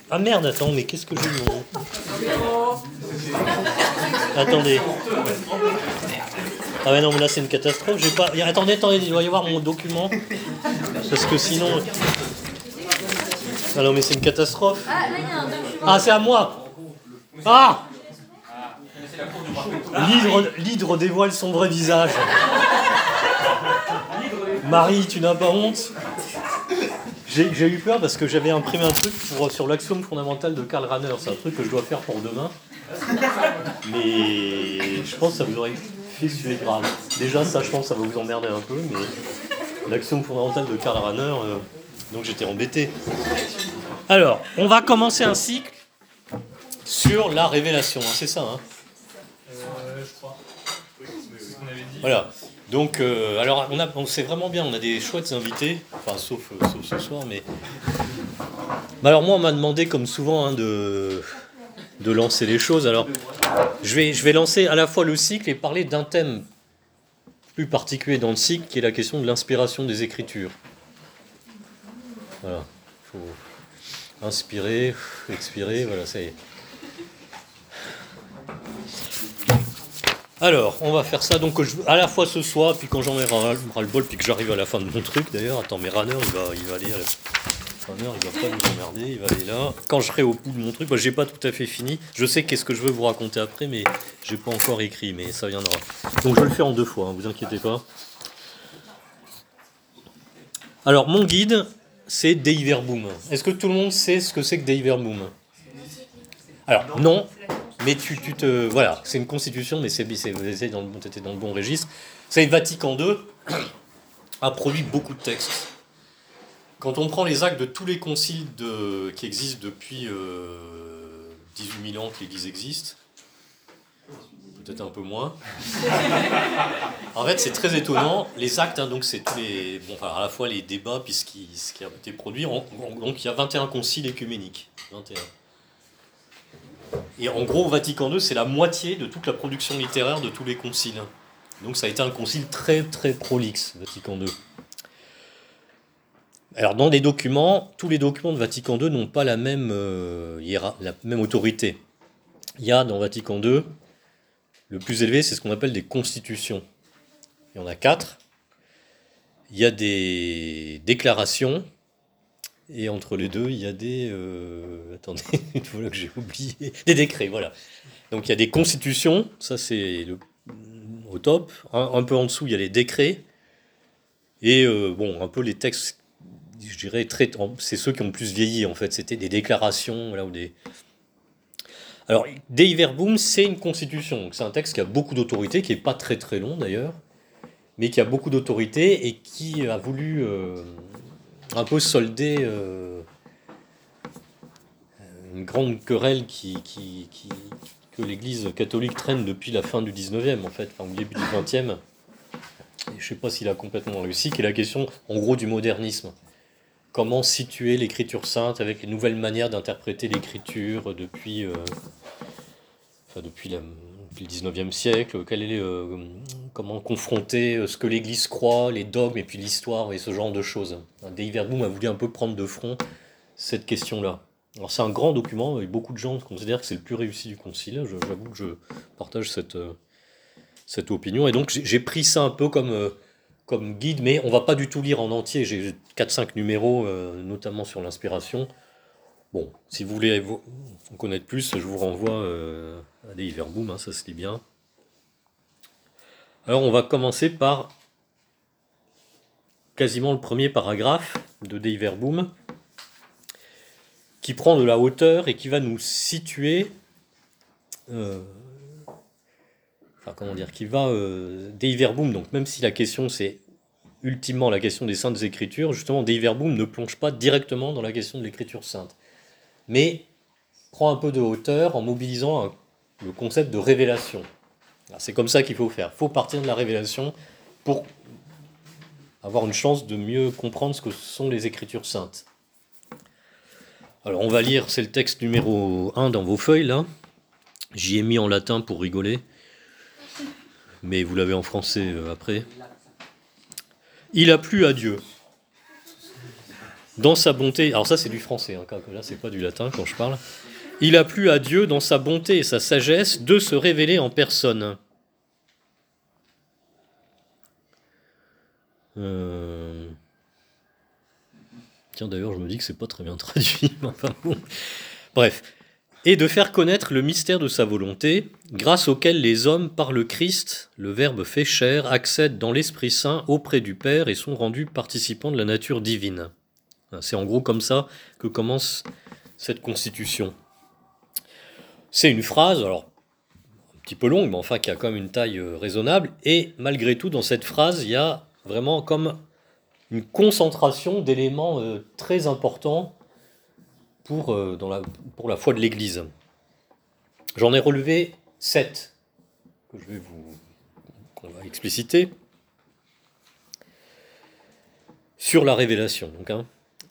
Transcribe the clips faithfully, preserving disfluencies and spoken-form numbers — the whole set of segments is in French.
Ah merde, attends, mais qu'est-ce que j'ai mon... Attendez. Ah ouais, non, mais là c'est une catastrophe. J'ai pas... Attendez, attendez, il doit y avoir mon document. Parce que sinon... Ah non, mais c'est une catastrophe. Ah, là, il y a un document. Ah, c'est à moi. Ah, L'hydre, l'hydre dévoile son vrai visage. Marie, tu n'as pas honte? J'ai, j'ai eu peur parce que j'avais imprimé un truc pour, sur l'axiome fondamental de Karl Rahner. C'est un truc que je dois faire pour demain. Mais je pense que ça vous aurait fait suer grave. Déjà, ça, je pense que ça va vous emmerder un peu. Mais l'axiome fondamental de Karl Rahner, euh, donc j'étais embêté. Alors, on va commencer un cycle sur la révélation. Hein, c'est ça, hein? Euh, je crois. Oui, c'est ce qu'on avait dit. Voilà. Donc, euh, alors, on, a, on sait vraiment bien, on a des chouettes invités, enfin, sauf, euh, sauf ce soir, mais... Bah alors, moi, on m'a demandé, comme souvent, hein, de, de lancer les choses. Alors, je vais, je vais lancer à la fois le cycle et parler d'un thème plus particulier dans le cycle, qui est la question de l'inspiration des Écritures. Voilà. Il faut inspirer, expirer, voilà, ça y est. Alors, on va faire ça donc je, à la fois ce soir, puis quand j'en ai ras le bol, puis que j'arrive à la fin de mon truc d'ailleurs. Attends, mais Rahner, il va, il va aller. Rahner, il va pas nous emmerder, il va aller là. Quand je serai au bout de mon truc, bah, j'ai pas tout à fait fini. Je sais qu'est-ce que je veux vous raconter après, mais j'ai pas encore écrit, mais ça viendra. Donc je vais le faire en deux fois, hein, vous inquiétez pas. Alors, mon guide, c'est Dei Verbum. Est-ce que tout le monde sait ce que c'est que Dei Verbum? Alors, non. Mais tu, tu te... Voilà, c'est une constitution, mais c'est, c'est, vous étiez dans, le, dans le bon registre. C'est Vatican deux a produit beaucoup de textes. Quand on prend les actes de tous les conciles de, qui existent depuis euh, dix-huit mille ans que l'Église existe, peut-être un peu moins. En fait, c'est très étonnant. Les actes, hein, donc c'est tous les... Bon, enfin, à la fois les débats, puis ce qui, ce qui a été produit. En, donc il y a vingt et un conciles écuméniques. vingt et un. Et en gros, Vatican deux, c'est la moitié de toute la production littéraire de tous les conciles. Donc ça a été un concile très très prolixe, Vatican deux. Alors dans les documents, tous les documents de Vatican deux n'ont pas la même, euh, hiéra- la même autorité. Il y a dans Vatican deux, le plus élevé, c'est ce qu'on appelle des constitutions. Il y en a quatre. Il y a des déclarations. Et entre les deux, il y a des... Euh, attendez, voilà que j'ai oublié. Des décrets, voilà. Donc il y a des constitutions, ça c'est le, au top. Un, un peu en dessous, il y a les décrets. Et euh, bon, un peu les textes, je dirais, très, c'est ceux qui ont le plus vieilli en fait. C'était des déclarations, voilà, ou des... Alors, Dei Verbum, c'est une constitution. Donc c'est un texte qui a beaucoup d'autorité, qui n'est pas très très long d'ailleurs, mais qui a beaucoup d'autorité et qui a voulu... Euh, un peu solder euh, une grande querelle qui, qui, qui, que l'Église catholique traîne depuis la fin du dix-neuvième, en fait, enfin, au début du vingtième. Et je ne sais pas s'il a complètement réussi, qui est la question, en gros, du modernisme. Comment situer l'Écriture sainte avec les nouvelles manières d'interpréter l'Écriture depuis, euh, enfin, depuis, la, depuis le dix-neuvième siècle, quel est, euh, comment confronter ce que l'Église croit, les dogmes et puis l'histoire et ce genre de choses. Dei Verbum a voulu un peu prendre de front cette question-là. Alors c'est un grand document et beaucoup de gens considèrent que c'est le plus réussi du concile. Je, j'avoue que je partage cette, cette opinion et donc j'ai, j'ai pris ça un peu comme, euh, comme guide, mais on va pas du tout lire en entier. J'ai quatre cinq numéros, euh, notamment sur l'inspiration. Bon, si vous voulez vous, en connaître plus, je vous renvoie euh, à Dei Verbum, hein, ça se lit bien. Alors on va commencer par quasiment le premier paragraphe de Dei Verbum, qui prend de la hauteur et qui va nous situer, euh, enfin comment dire, qui va, euh, Dei Verbum, donc même si la question c'est ultimement la question des Saintes Écritures, justement Dei Verbum ne plonge pas directement dans la question de l'Écriture sainte, mais prend un peu de hauteur en mobilisant un, le concept de révélation. Alors, c'est comme ça qu'il faut faire, il faut partir de la révélation pour avoir une chance de mieux comprendre ce que sont les Écritures saintes. Alors on va lire, c'est le texte numéro un dans vos feuilles là. J'y ai mis en latin pour rigoler, mais vous l'avez en français euh, après. Il a plu à Dieu. dans sa bonté, alors ça c'est du français, hein, là c'est pas du latin quand je parle, il a plu à Dieu dans sa bonté et sa sagesse de se révéler en personne. Euh... Tiens d'ailleurs je me dis que c'est pas très bien traduit, enfin bon. Bref. Et de faire connaître le mystère de sa volonté, grâce auquel les hommes, par le Christ, le Verbe fait chair, accèdent dans l'Esprit Saint auprès du Père et sont rendus participants de la nature divine. C'est en gros comme ça que commence cette constitution. C'est une phrase, alors un petit peu longue, mais enfin qui a quand même une taille raisonnable, et malgré tout, dans cette phrase, il y a vraiment comme une concentration d'éléments euh, très importants pour, euh, dans la, pour la foi de l'Église. J'en ai relevé sept, que je vais vous qu'on va expliciter, sur la révélation. Donc, hein.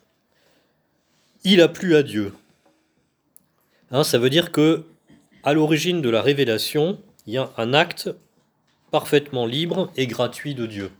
Il a plu à Dieu. Hein, ça veut dire que à l'origine de la révélation, il y a un acte parfaitement libre et gratuit de Dieu.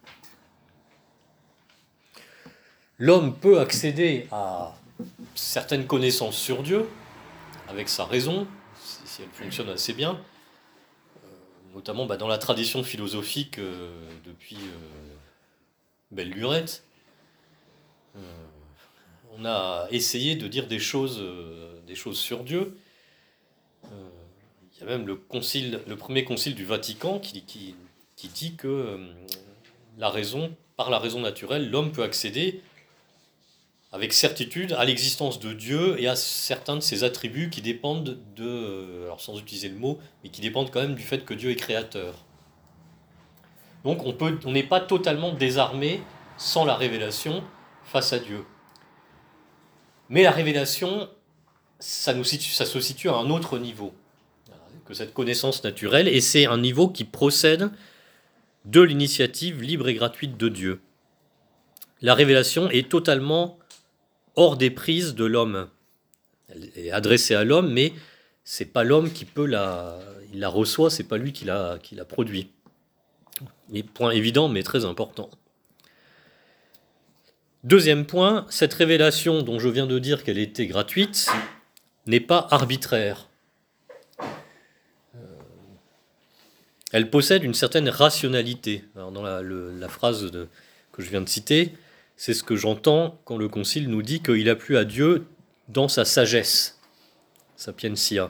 L'homme peut accéder à certaines connaissances sur Dieu, avec sa raison, si elle fonctionne assez bien, euh, notamment bah, dans la tradition philosophique euh, depuis euh, belle lurette. Euh, on a essayé de dire des choses, euh, des choses sur Dieu. Euh, il y a même le, concile, le premier concile du Vatican qui, qui, qui dit que euh, la raison, par la raison naturelle, l'homme peut accéder avec certitude à l'existence de Dieu et à certains de ses attributs qui dépendent de, alors sans utiliser le mot, mais qui dépendent quand même du fait que Dieu est créateur. Donc on peut, on n'est pas totalement désarmé sans la révélation face à Dieu. Mais la révélation, ça, nous situe, ça se situe à un autre niveau que cette connaissance naturelle, et c'est un niveau qui procède de l'initiative libre et gratuite de Dieu. La révélation est totalement hors des prises de l'homme. Elle est adressée à l'homme, mais c'est pas l'homme qui peut la, il la reçoit, c'est pas lui qui la, qui la produit. Et point évident, mais très important. Deuxième point, cette révélation dont je viens de dire qu'elle était gratuite n'est pas arbitraire. Elle possède une certaine rationalité. Alors dans la, le, la phrase de, que je viens de citer, c'est ce que j'entends quand le Concile nous dit qu'il a plu à Dieu dans sa sagesse, sapientia.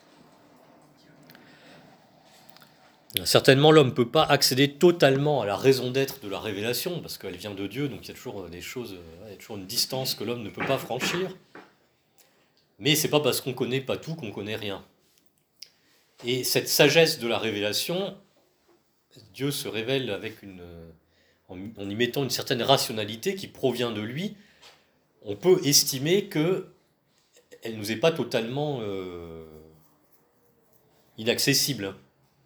Certainement, l'homme ne peut pas accéder totalement à la raison d'être de la révélation, parce qu'elle vient de Dieu, donc il y a toujours des choses, il y a toujours une distance que l'homme ne peut pas franchir. Mais c'est pas parce qu'on ne connaît pas tout qu'on ne connaît rien. Et cette sagesse de la révélation, Dieu se révèle avec une... en y mettant une certaine rationalité qui provient de lui, on peut estimer qu'elle ne nous est pas totalement euh, inaccessible.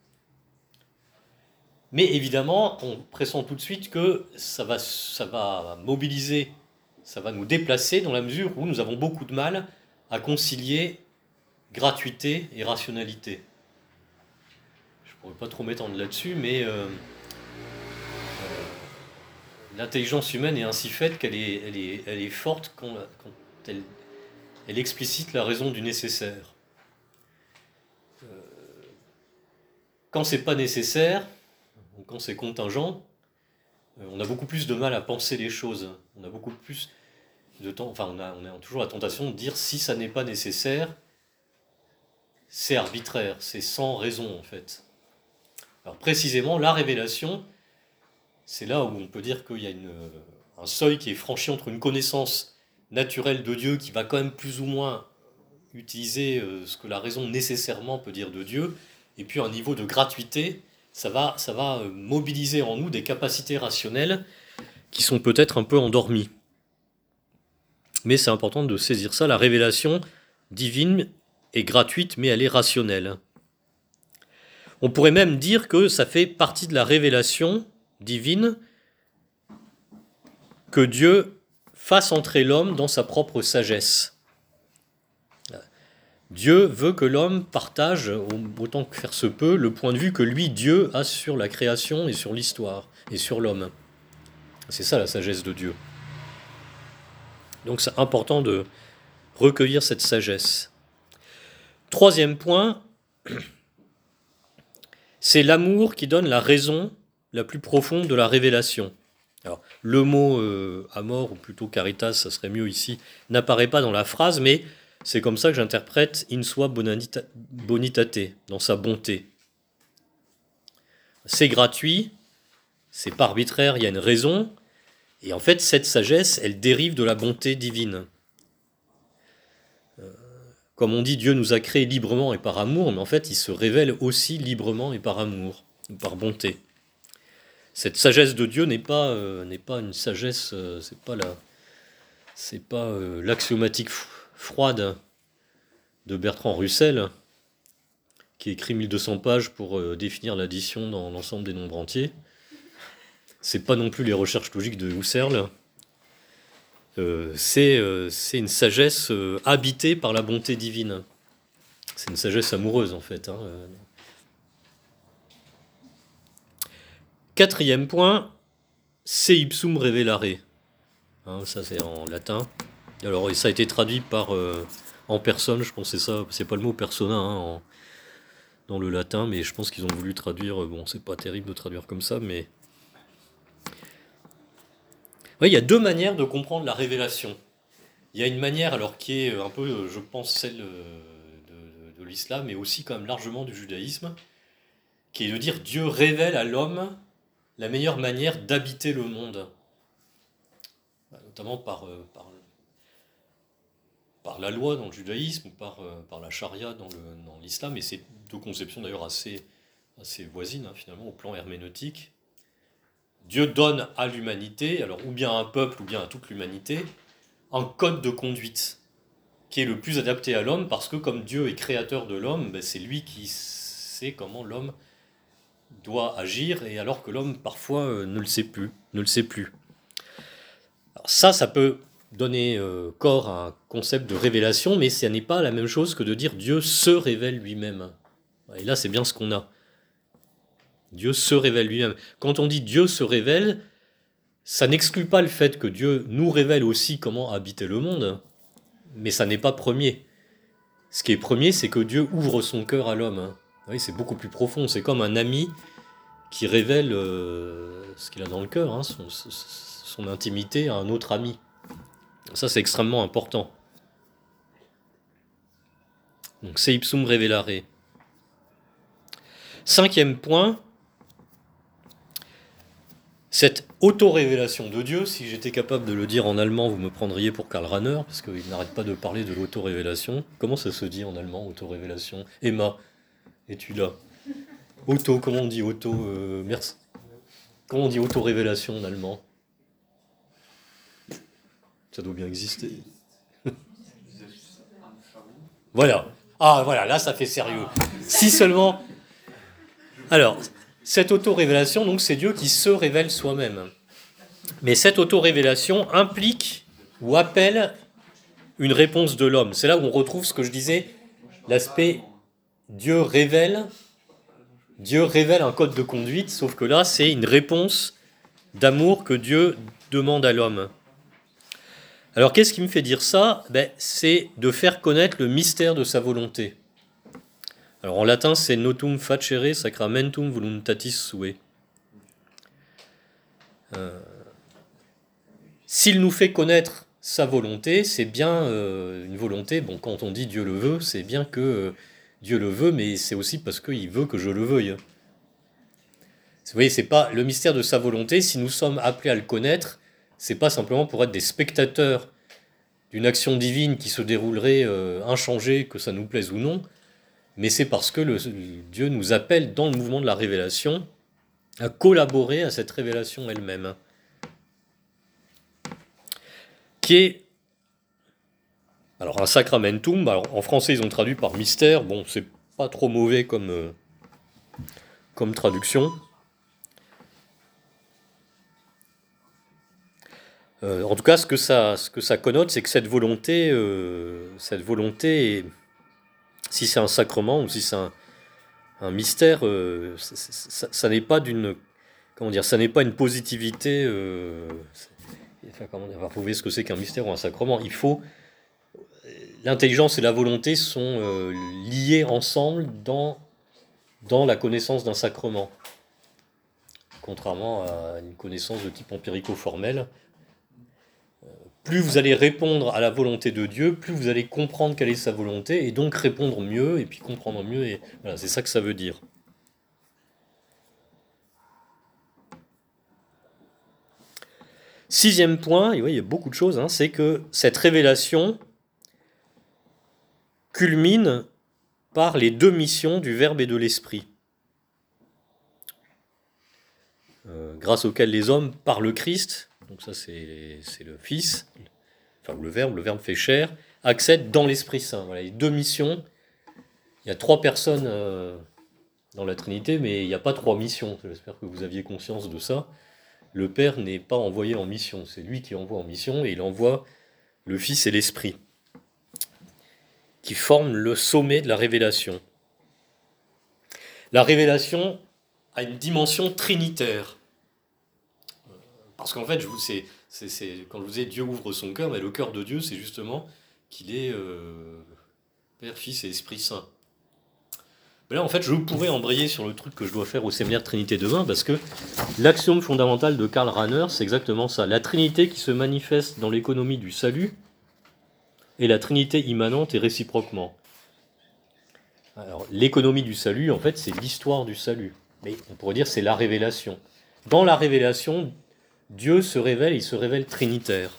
Mais évidemment, on pressent tout de suite que ça va, ça va mobiliser, ça va nous déplacer dans la mesure où nous avons beaucoup de mal à concilier gratuité et rationalité. Je ne pourrais pas trop m'étendre là-dessus, mais... Euh, L'intelligence humaine est ainsi faite qu'elle est, elle est, elle est forte quand, quand elle, elle explicite la raison du nécessaire. Euh, quand c'est pas nécessaire, ou quand c'est contingent, euh, on a beaucoup plus de mal à penser les choses. On a beaucoup plus de temps. Enfin, on a, on a toujours la tentation de dire si ça n'est pas nécessaire, c'est arbitraire, c'est sans raison en fait. Alors précisément, la révélation, c'est là où on peut dire qu'il y a une, un seuil qui est franchi entre une connaissance naturelle de Dieu qui va quand même plus ou moins utiliser ce que la raison nécessairement peut dire de Dieu, et puis un niveau de gratuité, ça va, ça va mobiliser en nous des capacités rationnelles qui sont peut-être un peu endormies. Mais c'est important de saisir ça, la révélation divine est gratuite, mais elle est rationnelle. On pourrait même dire que ça fait partie de la révélation divine que Dieu fasse entrer l'homme dans sa propre sagesse. Dieu veut que l'homme partage, autant que faire se peut, le point de vue que lui, Dieu, a sur la création et sur l'histoire, et sur l'homme. C'est ça la sagesse de Dieu. Donc c'est important de recueillir cette sagesse. Troisième point, c'est l'amour qui donne la raison la plus profonde de la révélation. Alors, le mot euh, amor, ou plutôt caritas, ça serait mieux ici, n'apparaît pas dans la phrase, mais c'est comme ça que j'interprète in sua bonanita- bonitate, dans sa bonté. C'est gratuit, c'est pas arbitraire, il y a une raison, et en fait, cette sagesse, elle dérive de la bonté divine. Euh, comme on dit, Dieu nous a créés librement et par amour, mais en fait, il se révèle aussi librement et par amour, ou par bonté. Cette sagesse de Dieu n'est pas, euh, n'est pas une sagesse, euh, c'est pas la, c'est pas euh, l'axiomatique f- froide de Bertrand Russell, qui écrit mille deux cents pages pour euh, définir l'addition dans l'ensemble des nombres entiers. C'est pas non plus les recherches logiques de Husserl. Euh, c'est, euh, c'est une sagesse euh, habitée par la bonté divine. C'est une sagesse amoureuse en fait. Hein. Quatrième point, c'est ipsum revelare. Hein, ça c'est en latin. Alors ça a été traduit par euh, en personne, je pense que c'est ça, c'est pas le mot persona hein, en, dans le latin, mais je pense qu'ils ont voulu traduire, bon c'est pas terrible de traduire comme ça, mais... Oui, il y a deux manières de comprendre la révélation. Il y a une manière alors qui est un peu, je pense, celle de, de, de l'islam, mais aussi quand même largement du judaïsme, qui est de dire Dieu révèle à l'homme la meilleure manière d'habiter le monde, notamment par, euh, par, par la loi dans le judaïsme ou par, euh, par la charia dans, le, dans l'islam, et c'est deux conceptions d'ailleurs assez, assez voisines hein, finalement au plan herméneutique. Dieu donne à l'humanité, alors ou bien à un peuple ou bien à toute l'humanité, un code de conduite qui est le plus adapté à l'homme parce que comme Dieu est créateur de l'homme, ben c'est lui qui sait comment l'homme doit agir et alors que l'homme parfois euh, ne le sait plus, ne le sait plus. Alors ça, ça peut donner euh, corps à un concept de révélation, mais ce n'est pas la même chose que de dire Dieu se révèle lui-même. Et là, c'est bien ce qu'on a. Dieu se révèle lui-même. Quand on dit Dieu se révèle, ça n'exclut pas le fait que Dieu nous révèle aussi comment habiter le monde, mais ça n'est pas premier. Ce qui est premier, c'est que Dieu ouvre son cœur à l'homme. Oui, c'est beaucoup plus profond. C'est comme un ami qui révèle euh, ce qu'il a dans le cœur, hein, son, son intimité à un autre ami. Ça, c'est extrêmement important. Donc, c'est ipsum revelare. Cinquième point, cette auto-révélation de Dieu, si j'étais capable de le dire en allemand, vous me prendriez pour Karl Rahner, parce qu'il n'arrête pas de parler de l'auto-révélation. Comment ça se dit en allemand, auto-révélation? Emma, es-tu là? Auto, comment on dit auto euh, merci. Comment on dit auto-révélation en allemand? Ça doit bien exister. Voilà. Ah, voilà, là, ça fait sérieux. Si seulement... Alors, cette auto-révélation, donc, c'est Dieu qui se révèle soi-même. Mais cette auto-révélation implique ou appelle une réponse de l'homme. C'est là où on retrouve ce que je disais, l'aspect Dieu révèle, Dieu révèle un code de conduite, sauf que là, c'est une réponse d'amour que Dieu demande à l'homme. Alors, qu'est-ce qui me fait dire ça? Ben, c'est de faire connaître le mystère de sa volonté. Alors, en latin, c'est notum facere sacramentum voluntatis sue. Euh, s'il nous fait connaître sa volonté, c'est bien euh, une volonté, bon, quand on dit Dieu le veut, c'est bien que euh, Dieu le veut, mais c'est aussi parce qu'il veut que je le veuille. Vous voyez, c'est pas le mystère de sa volonté, si nous sommes appelés à le connaître, c'est pas simplement pour être des spectateurs d'une action divine qui se déroulerait euh, inchangée, que ça nous plaise ou non, mais c'est parce que le, Dieu nous appelle dans le mouvement de la révélation à collaborer à cette révélation elle-même, qui est alors un sacramentum. Alors en français ils ont traduit par mystère, bon c'est pas trop mauvais comme, euh, comme traduction. Euh, en tout cas, ce que ça, ce que ça connote, c'est que cette volonté, euh, cette volonté, est, si c'est un sacrement ou si c'est un, un mystère, euh, ça, ça, ça n'est pas d'une, comment dire, ça n'est pas une positivité. Euh, enfin, comment dire, enfin, prouver ce que c'est qu'un mystère ou un sacrement. Il faut, l'intelligence et la volonté sont euh, liées ensemble dans, dans la connaissance d'un sacrement, contrairement à une connaissance de type empirico-formel. Plus vous allez répondre à la volonté de Dieu, plus vous allez comprendre quelle est sa volonté, et donc répondre mieux, et puis comprendre mieux, et voilà, c'est ça que ça veut dire. Sixième point, et oui, il y a beaucoup de choses, hein, c'est que cette révélation culmine par les deux missions du Verbe et de l'Esprit, euh, grâce auxquelles les hommes, par le Christ, donc ça c'est, c'est le Fils, enfin le Verbe, le Verbe fait chair, accèdent dans l'Esprit Saint. Voilà, les deux missions. Il y a trois personnes euh, dans la Trinité, mais il n'y a pas trois missions. J'espère que vous aviez conscience de ça. Le Père n'est pas envoyé en mission, c'est lui qui envoie en mission, et il envoie le Fils et l'Esprit, qui forment le sommet de la révélation. La révélation a une dimension trinitaire. Parce qu'en fait, je vous, c'est, c'est, c'est, quand je vous ai Dieu ouvre son cœur, mais le cœur de Dieu, c'est justement qu'il est euh, Père, Fils et Esprit Saint. Mais là, en fait, je pourrais embrayer sur le truc que je dois faire au séminaire Trinité demain, parce que l'axiome fondamental de Karl Rahner, c'est exactement ça. La Trinité qui se manifeste dans l'économie du salut, et la Trinité immanente et réciproquement. Alors, l'économie du salut, en fait, c'est l'histoire du salut. Mais on pourrait dire c'est la révélation. Dans la révélation, Dieu se révèle, il se révèle trinitaire.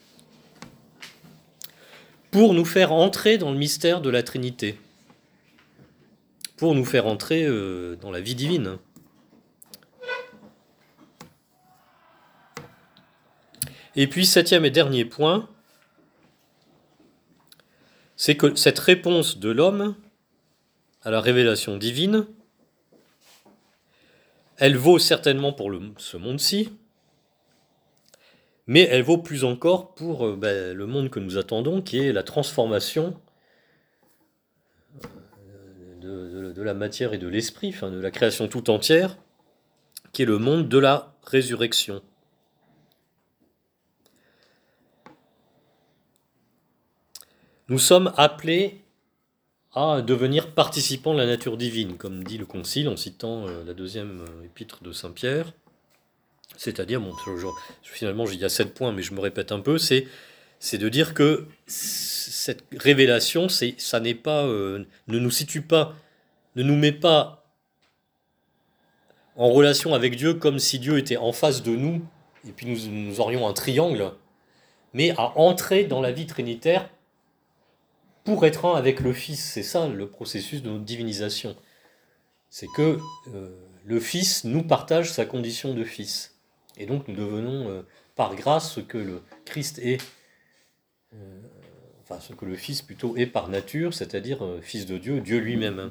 Pour nous faire entrer dans le mystère de la Trinité. Pour nous faire entrer euh, dans la vie divine. Et puis, septième et dernier point, c'est que cette réponse de l'homme à la révélation divine, elle vaut certainement pour le, ce monde-ci, mais elle vaut plus encore pour euh, ben, le monde que nous attendons, qui est la transformation de, de, de la matière et de l'esprit, enfin de la création tout entière, qui est le monde de la résurrection. Nous sommes appelés à devenir participants de la nature divine, comme dit le Concile en citant euh, la deuxième euh, épître de Saint Pierre. C'est-à-dire, bon, je, je, finalement, il y a sept points, mais je me répète un peu, c'est, c'est de dire que cette révélation, c'est, ça n'est pas, euh, ne nous situe pas, ne nous met pas en relation avec Dieu comme si Dieu était en face de nous, et puis nous, nous aurions un triangle, mais à entrer dans la vie trinitaire pour être un avec le Fils. C'est ça le processus de notre divinisation. C'est que euh, le Fils nous partage sa condition de Fils. Et donc nous devenons euh, par grâce ce que le Christ est, euh, enfin ce que le Fils plutôt est par nature, c'est-à-dire euh, Fils de Dieu, Dieu lui-même.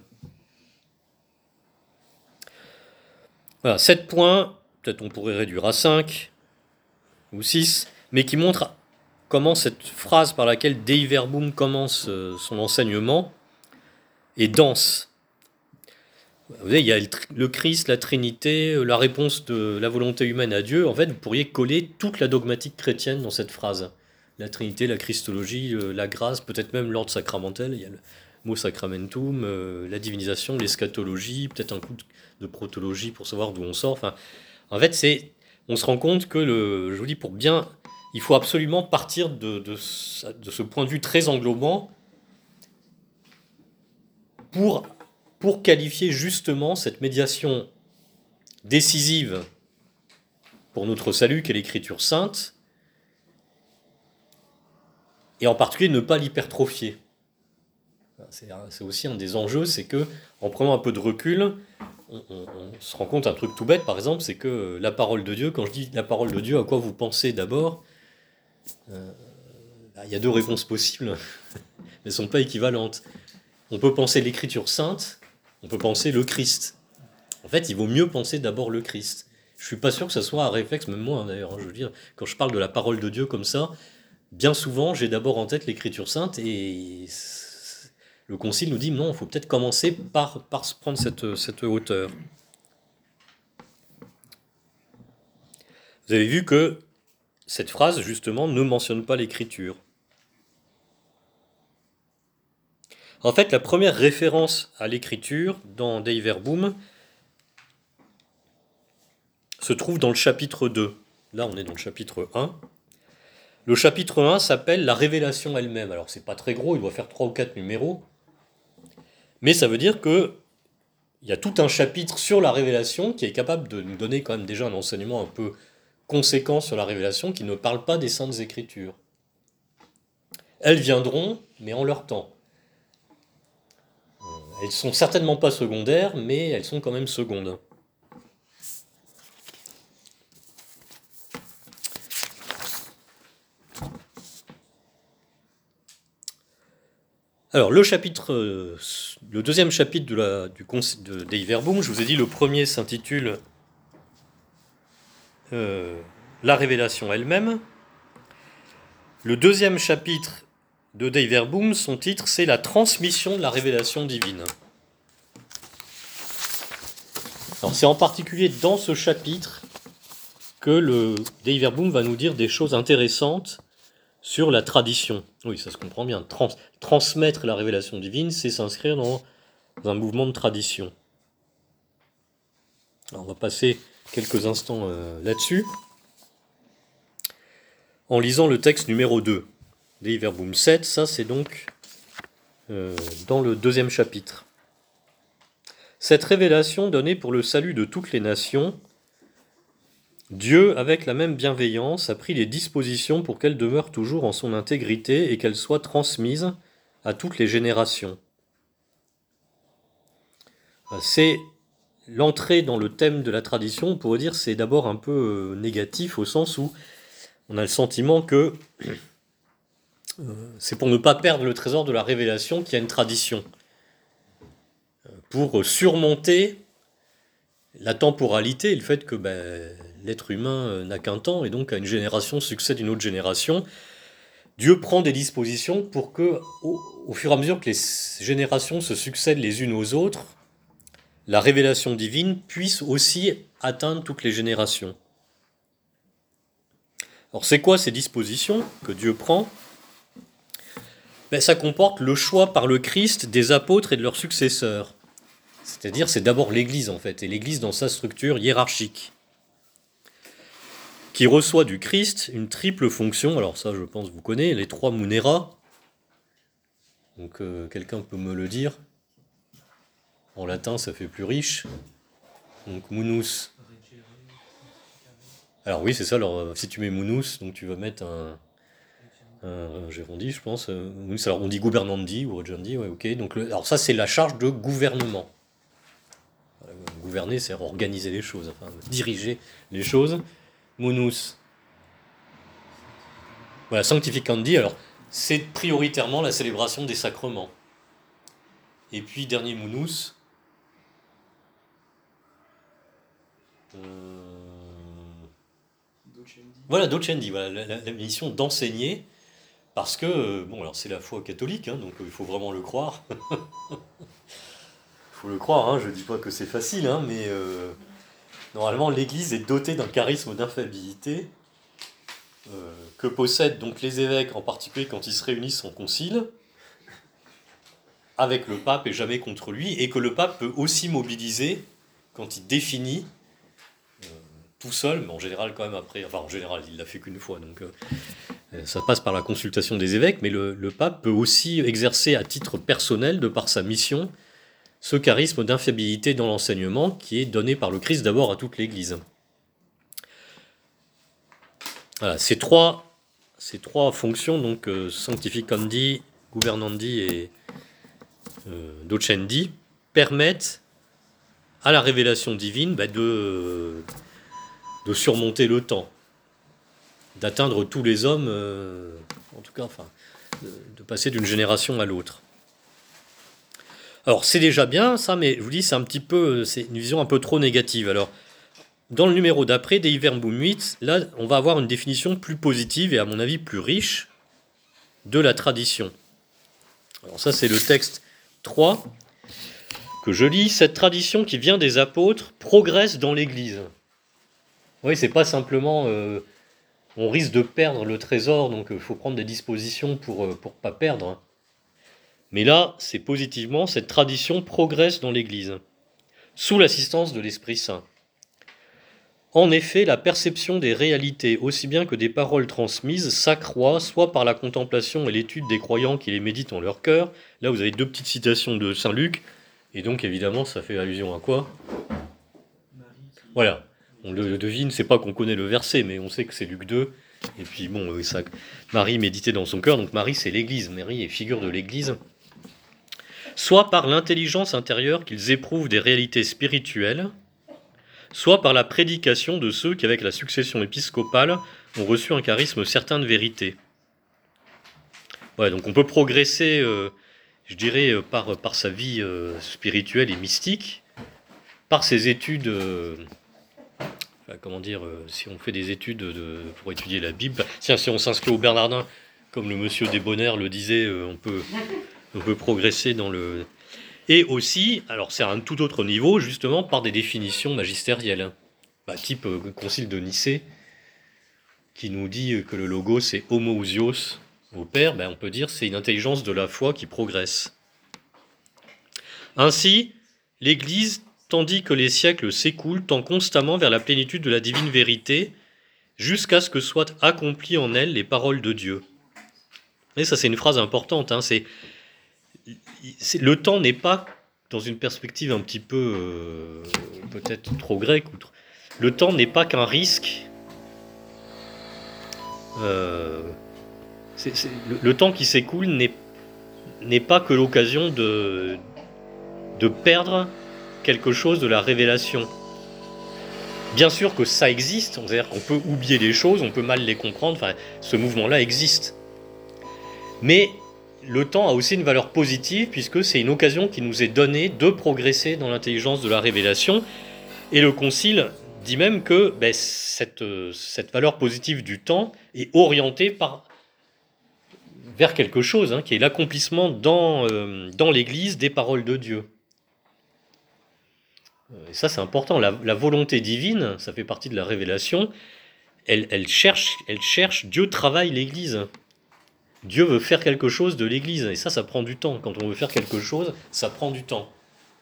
Voilà, sept points, peut-être on pourrait réduire à cinq ou six, mais qui montrent comment cette phrase par laquelle Dei Verbum commence euh, son enseignement est dense. Vous voyez, il y a le Christ, la Trinité, la réponse de la volonté humaine à Dieu. En fait, vous pourriez coller toute la dogmatique chrétienne dans cette phrase. La Trinité, la Christologie, la grâce, peut-être même l'ordre sacramentel. Il y a le mot sacramentum, la divinisation, l'eschatologie, peut-être un coup de protologie pour savoir d'où on sort. Enfin, en fait, c'est, on se rend compte que, le, je vous dis, pour bien, il faut absolument partir de, de, de ce point de vue très englobant pour... pour qualifier justement cette médiation décisive pour notre salut qu'est l'Écriture sainte, et en particulier ne pas l'hypertrophier. C'est, c'est aussi un des enjeux, c'est que en prenant un peu de recul, on, on, on se rend compte un truc tout bête, par exemple, c'est que la parole de Dieu, quand je dis la parole de Dieu, à quoi vous pensez d'abord ? euh, Il y a deux réponses possibles, mais elles ne sont pas équivalentes. On peut penser l'Écriture sainte, on peut penser le Christ. En fait, il vaut mieux penser d'abord le Christ. Je ne suis pas sûr que ça soit un réflexe, même moi, hein, d'ailleurs. Hein, je veux dire, quand je parle de la parole de Dieu comme ça, bien souvent, j'ai d'abord en tête l'Écriture sainte, et le Concile nous dit non, il faut peut-être commencer par, par prendre cette, cette hauteur. Vous avez vu que cette phrase, justement, ne mentionne pas l'écriture. En fait, la première référence à l'écriture dans Dei Verbum se trouve dans le chapitre deux. Là, on est dans le chapitre un. Le chapitre un s'appelle la révélation elle-même. Alors, c'est pas très gros, il doit faire trois ou quatre numéros. Mais ça veut dire que il y a tout un chapitre sur la révélation qui est capable de nous donner quand même déjà un enseignement un peu conséquent sur la révélation qui ne parle pas des Saintes Écritures. Elles viendront, mais en leur temps. Elles sont certainement pas secondaires, mais elles sont quand même secondes. Alors, le chapitre, le deuxième chapitre de la, du de Dei Verbum, je vous ai dit, le premier s'intitule euh, La révélation elle-même. Le deuxième chapitre de Dei Verbum, son titre, c'est La transmission de la révélation divine. Alors, c'est en particulier dans ce chapitre que le Dei Verbum va nous dire des choses intéressantes sur la tradition. Oui, ça se comprend bien. Trans transmettre la révélation divine, c'est s'inscrire dans un mouvement de tradition. Alors, on va passer quelques instants euh, là-dessus. En lisant le texte numéro deux, Dei Verbum sept, ça c'est donc euh, dans le deuxième chapitre. Cette révélation donnée pour le salut de toutes les nations, Dieu, avec la même bienveillance, a pris les dispositions pour qu'elle demeure toujours en son intégrité et qu'elle soit transmise à toutes les générations. C'est l'entrée dans le thème de la tradition, on pourrait dire, c'est d'abord un peu négatif au sens où on a le sentiment que c'est pour ne pas perdre le trésor de la révélation qu'il y a une tradition. Pour surmonter la temporalité et le fait que ben, l'être humain n'a qu'un temps et donc à une génération succède une autre génération, Dieu prend des dispositions pour que, au, au fur et à mesure que les générations se succèdent les unes aux autres, la révélation divine puisse aussi atteindre toutes les générations. Alors c'est quoi ces dispositions que Dieu prend ? Ben, ça comporte le choix par le Christ des apôtres et de leurs successeurs. C'est-à-dire, c'est d'abord l'Église, en fait, et l'Église dans sa structure hiérarchique, qui reçoit du Christ une triple fonction. Alors ça, je pense, vous connaissez, les trois munera. Donc, euh, quelqu'un peut me le dire. En latin, ça fait plus riche. Donc, munus. Alors oui, c'est ça, alors, si tu mets munus, donc tu vas mettre un... un gérondi, je pense. Alors, on dit gouvernandi ou regendi, ouais, ok. Donc, le, alors ça, c'est la charge de gouvernement. Gouverner, c'est organiser les choses, enfin diriger les choses. Munus. Voilà, sanctificandi, alors c'est prioritairement la célébration des sacrements. Et puis, dernier munus. Euh... Voilà, docendi, voilà, la, la, la mission d'enseigner, parce que, bon, alors c'est la foi catholique, hein, donc il faut vraiment le croire. Faut le croire, hein, je ne dis pas que c'est facile, hein, mais euh, normalement l'Église est dotée d'un charisme d'infaillibilité euh, que possèdent donc les évêques, en particulier quand ils se réunissent en concile, avec le pape et jamais contre lui, et que le pape peut aussi mobiliser quand il définit euh, tout seul, mais en général quand même après, enfin en général il l'a fait qu'une fois, donc euh, ça passe par la consultation des évêques, mais le, le pape peut aussi exercer à titre personnel, de par sa mission, ce charisme d'infaillibilité dans l'enseignement qui est donné par le Christ d'abord à toute l'Église. Voilà, ces trois, ces trois fonctions, donc euh, sanctificandi, gouvernandi et euh, docendi, permettent à la révélation divine bah, de, de surmonter le temps, d'atteindre tous les hommes, euh, en tout cas, enfin, de, de passer d'une génération à l'autre. Alors, c'est déjà bien, ça, mais je vous dis, c'est un petit peu, c'est une vision un peu trop négative. Alors, dans le numéro d'après, Dei Verbum huit, là, on va avoir une définition plus positive et, à mon avis, plus riche de la tradition. Alors, ça, c'est le texte trois que je lis. Cette tradition qui vient des apôtres progresse dans l'Église. Oui, c'est pas simplement euh, on risque de perdre le trésor, donc il faut prendre des dispositions pour ne pas perdre. Hein. Mais là, c'est positivement, cette tradition progresse dans l'Église, sous l'assistance de l'Esprit Saint. En effet, la perception des réalités, aussi bien que des paroles transmises, s'accroît soit par la contemplation et l'étude des croyants qui les méditent en leur cœur. Là, vous avez deux petites citations de Saint Luc, et donc évidemment, ça fait allusion à quoi? Voilà, on le devine, c'est pas qu'on connaît le verset, mais on sait que c'est Luc deux, et puis bon, ça, Marie méditait dans son cœur, donc Marie c'est l'Église, Marie est figure de l'Église. Soit par l'intelligence intérieure qu'ils éprouvent des réalités spirituelles, soit par la prédication de ceux qui, avec la succession épiscopale, ont reçu un charisme certain de vérité. Ouais, donc on peut progresser, euh, je dirais, euh, par, par sa vie euh, spirituelle et mystique, par ses études, euh, enfin, comment dire, euh, si on fait des études de, pour étudier la Bible, tiens, si on s'inscrit au Bernardin, comme le monsieur Desbonnaires le disait, euh, on peut, on peut progresser dans le... Et aussi, alors c'est à un tout autre niveau, justement, par des définitions magistérielles. Bah, type euh, Concile de Nicée, qui nous dit que le logos c'est homoousios au Père, ben on peut dire c'est une intelligence de la foi qui progresse. Ainsi, l'Église, tandis que les siècles s'écoulent, tend constamment vers la plénitude de la divine vérité, jusqu'à ce que soient accomplies en elle les paroles de Dieu. Et ça c'est une phrase importante, hein, c'est... le temps n'est pas, dans une perspective un petit peu euh, peut-être trop grecque, le temps n'est pas qu'un risque. Euh, c'est, c'est, le, le temps qui s'écoule n'est, n'est pas que l'occasion de, de perdre quelque chose de la révélation. Bien sûr que ça existe, c'est-à-dire qu'on peut oublier les choses, on peut mal les comprendre, enfin, ce mouvement-là existe. Mais le temps a aussi une valeur positive, puisque c'est une occasion qui nous est donnée de progresser dans l'intelligence de la révélation. Et le Concile dit même que ben, cette, cette valeur positive du temps est orientée par, vers quelque chose, hein, qui est l'accomplissement dans, euh, dans l'Église des paroles de Dieu. Et ça, c'est important. La, la volonté divine, ça fait partie de la révélation, elle, elle, cherche, elle cherche, Dieu travaille l'Église. Dieu veut faire quelque chose de l'Église, et ça, ça prend du temps. Quand on veut faire quelque chose, ça prend du temps.